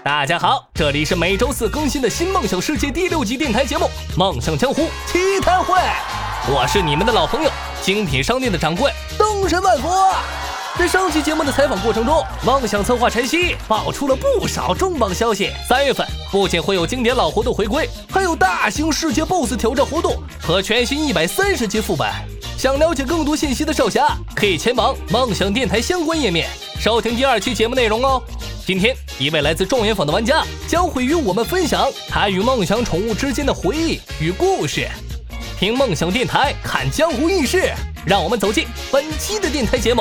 大家好，这里是每周四更新的新梦想世界第6集电台节目《梦想江湖奇谈会》，我是你们的老朋友精品商店的掌柜灯神万佛。在上期节目的采访过程中，梦想策划晨曦爆出了不少重磅消息。3月份不仅会有经典老活动回归，还有大型世界 BOSS 挑战活动和全新130集副本。想了解更多信息的少侠，可以前往梦想电台相关页面收听第2期节目内容哦。今天一位来自状元坊的玩家将会与我们分享他与梦想宠物之间的回忆与故事。听梦想电台，看江湖轶事，让我们走进本期的电台节目。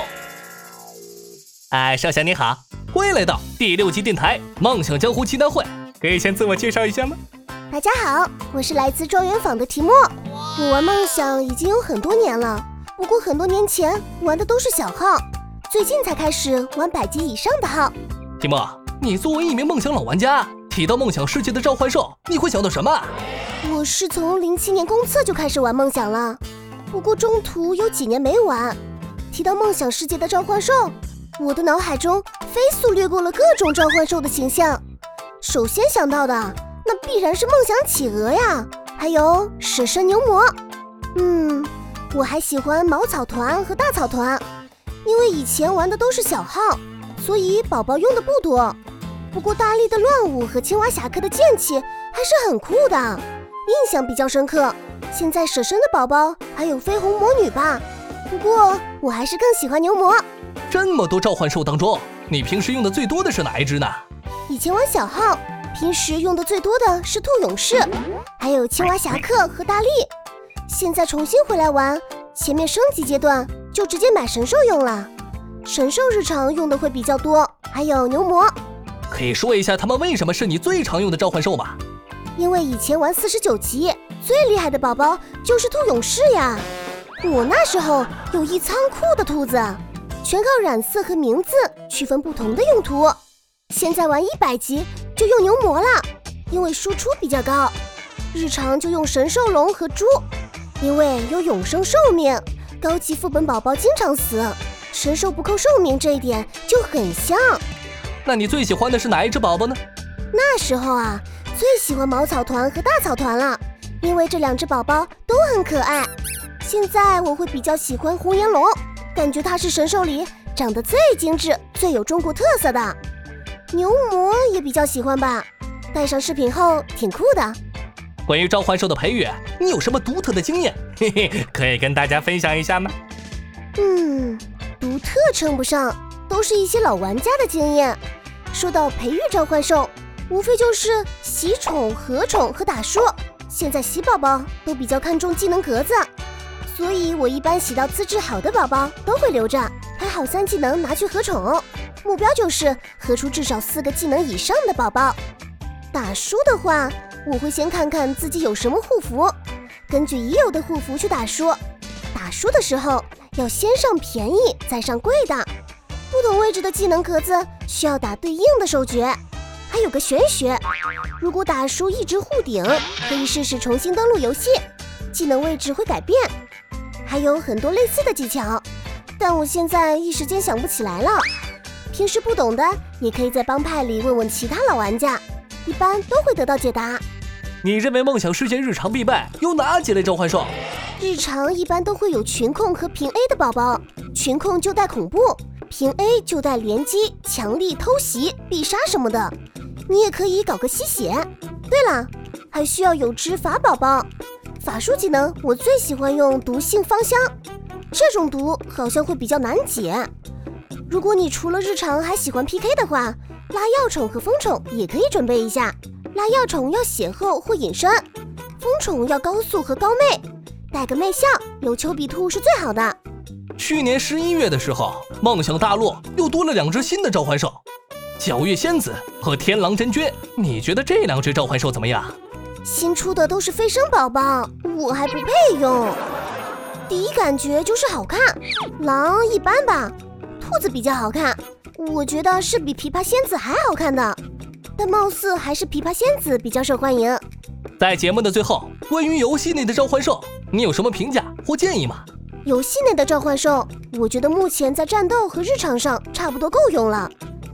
少侠你好，欢迎来到第6集电台梦想江湖奇谈会，可以先自我介绍一下吗？ 大家好，我是来自状元坊的提莫。我玩梦想已经有很多年了，不过很多年前玩的都是小号，最近才开始玩100级以上的号。 提莫，你作为一名梦想老玩家，提到梦想世界的召唤兽，你会想到什么？ 我是从07年公测就开始玩梦想了，不过中途有几年没玩。提到梦想世界的召唤兽，我的脑海中飞速掠过了各种召唤兽的形象，首先想到的那必然是梦想企鹅呀，还有蛇身牛魔。我还喜欢茅草团和大草团，因为以前玩的都是小号，所以宝宝用的不多。不过大力的乱舞和青蛙侠客的剑气还是很酷的，印象比较深刻。现在蛇身的宝宝还有绯红魔女吧，不过我还是更喜欢牛魔。 这么多召唤兽当中，你平时用的最多的是哪一只呢？ 以前玩小号，平时用的最多的是兔勇士，还有青蛙侠客和大力。现在重新回来玩，前面升级阶段就直接买神兽用了。神兽日常用的会比较多，还有牛魔。 可以说一下他们为什么是你最常用的召唤兽吗？ 因为以前玩49级，最厉害的宝宝就是兔勇士呀。我那时候有一仓库的兔子，全靠染色和名字区分不同的用途。现在玩100级就用牛魔了，因为输出比较高。日常就用神兽龙和猪，因为有永生寿命，高级副本宝宝经常死，神兽不扣寿命这一点就很像。 那你最喜欢的是哪一只宝宝呢？ 那时候啊，最喜欢茅草团和大草团了，因为这2只宝宝都很可爱。现在我会比较喜欢红颜龙，感觉它是神兽里长得最精致、最有中国特色的。牛魔也比较喜欢吧，戴上饰品后挺酷的。 关于召唤兽的培育，你有什么独特的经验？可以跟大家分享一下吗？ 独特称不上，都是一些老玩家的经验。说到培育召唤兽，无非就是喜宠、合宠和打说。现在喜宝宝都比较看重技能格子，所以我一般喜到资质好的宝宝都会留着，排好3技能拿去合宠，目标就是合出至少4个技能以上的宝宝。打说的话，我会先看看自己有什么护符，根据已有的护符去打说。打说的时候要先上便宜再上贵的，不同位置的技能格子需要打对应的手诀。还有个玄学，如果打输一直护顶，可以试试重新登录游戏，技能位置会改变。还有很多类似的技巧，但我现在一时间想不起来了。平时不懂的也可以在帮派里问问其他老玩家，一般都会得到解答。 你认为梦想世界日常必败有哪几类召唤兽？ 日常一般都会有群控和平 A 的宝宝，群控就带恐怖，平 A 就带连击、强力、偷袭、必杀什么的。你也可以搞个吸血。对了，还需要有只法宝宝。法术技能我最喜欢用毒性芳香，这种毒好像会比较难解。如果你除了日常还喜欢 PK 的话，拉药宠和风宠也可以准备一下。拉药宠要血厚或隐身，风宠要高速和高妹，带个妹笑有丘比兔是最好的。 去年11月的时候，梦想大陆又多了2只新的召唤兽，皎月仙子和天狼真娟。你觉得这2只召唤兽怎么样？ 新出的都是飞升宝宝，我还不配用。第一感觉就是好看，狼一般吧，兔子比较好看，我觉得是比琵琶仙子还好看的，但貌似还是琵琶仙子比较受欢迎。 在节目的最后，关于游戏内的召唤兽，你有什么评价或建议吗？ 游戏内的召唤兽，我觉得目前在战斗和日常上差不多够用了。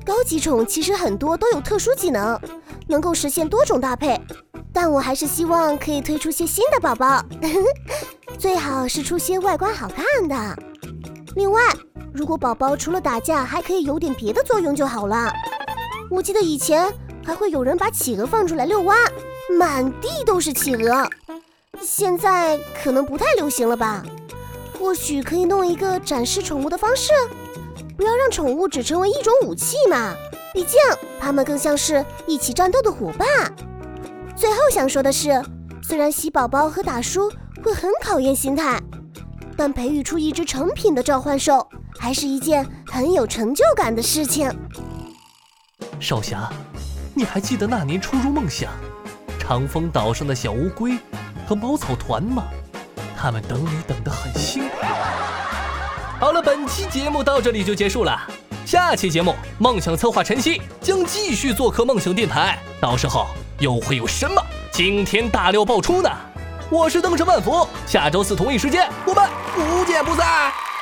高级宠其实很多都有特殊技能，能够实现多种搭配，但我还是希望可以推出些新的宝宝，最好是出些外观好看的。另外，如果宝宝除了打架还可以有点别的作用就好了。我记得以前还会有人把企鹅放出来遛弯，满地都是企鹅，现在可能不太流行了吧。或许可以弄一个展示宠物的方式，不要让宠物只成为一种武器嘛，毕竟它们更像是一起战斗的伙伴。最后想说的是，虽然洗宝宝和打输会很考验心态，但培育出一只成品的召唤兽还是一件很有成就感的事情。 少侠，你还记得那年初入梦想，长风岛上的小乌龟和茅草团吗？他们等你等得很辛苦。好了，本期节目到这里就结束了。下期节目，梦想策划晨曦将继续做客梦想电台，到时候又会有什么惊天大料爆出呢？我是登神万福，下周四同一时间我们不见不散。